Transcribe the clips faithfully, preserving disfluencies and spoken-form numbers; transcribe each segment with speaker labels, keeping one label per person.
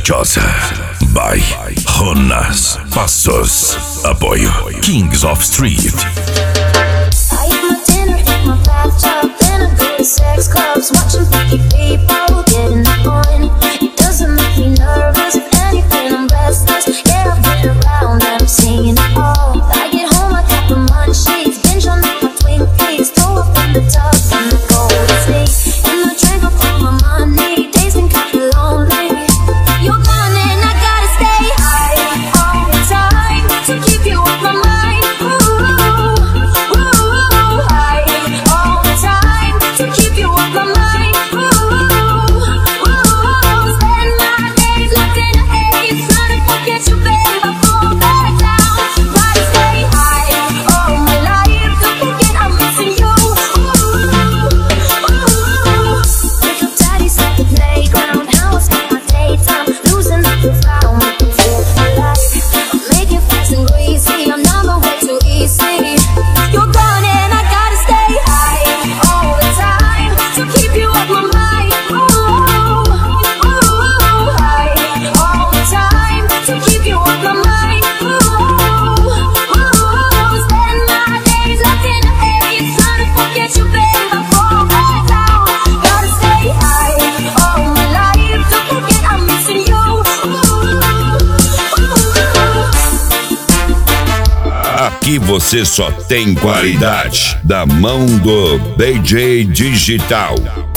Speaker 1: Caprichosa by Jonas Passos. Apoio Kings of Street.
Speaker 2: I eat my dinner in my bathtub, then I go to sex clubs, watching freaky people getting it on. It doesn't make me nervous, if anything I'm restless. Yeah, I've been around and I'm seeing it all. I get home, I got the munchies, binge on my Twinkies, throw up in the tub and I go to sleep. And I drink up all my money, days been kinda lonely. You're gone and I gotta stay high all the time to keep you off my mind. Ooh, ooh, high all the time to keep you off my mind. Ooh, ooh, spend my days looking at haze, trying to forget you, babe. I fall back down, gotta stay high all my life to forget I'm missing you. Ooh, ooh, wake up, daddy's at the playground. How I spend my daytime losing up the found, making feel my life. I'm making fast and greasy, I'm never way too easy. You're gone and I gotta stay high all the time to keep you off my mind. Ooh, ooh, high all the time to keep you off my mind. Ooh, ooh, spend my days looking at haze, trying to forget you, babe. I fall back down, gotta stay high all my life to forget I'm missing you.
Speaker 1: Aqui você só tem qualidade da mão do D J Digital.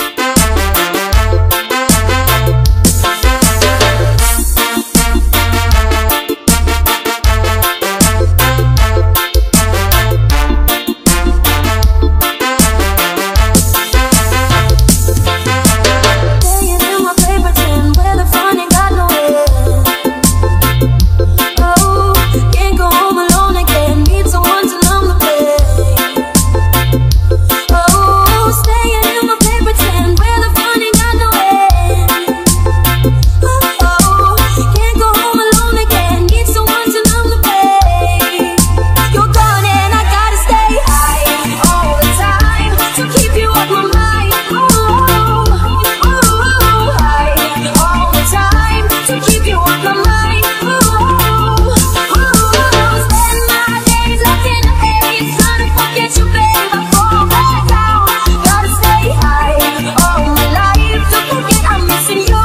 Speaker 2: Staying in my paper tin where the fun ain't got no end. Oh, can't go home alone again, need someone to numb the pain. Oh, staying in my paper tin where the fun ain't got no end. Oh, can't go home alone again, need someone to numb the pain. You're gone and I gotta stay high all the time to keep you off my mind. Ooh, ooh, high all the time to keep you off my mind. Ooh, ooh, spend my days looking at haze, trying to forget you, babe. I fall back down, gotta stay high all my life to forget I'm missing you.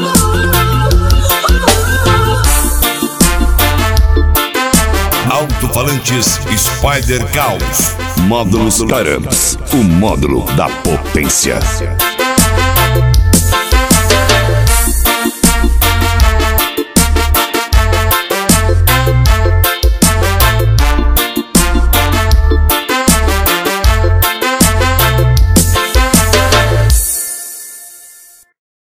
Speaker 1: Alto-falantes Spider Caos. Módulos Carams, o módulo da potência.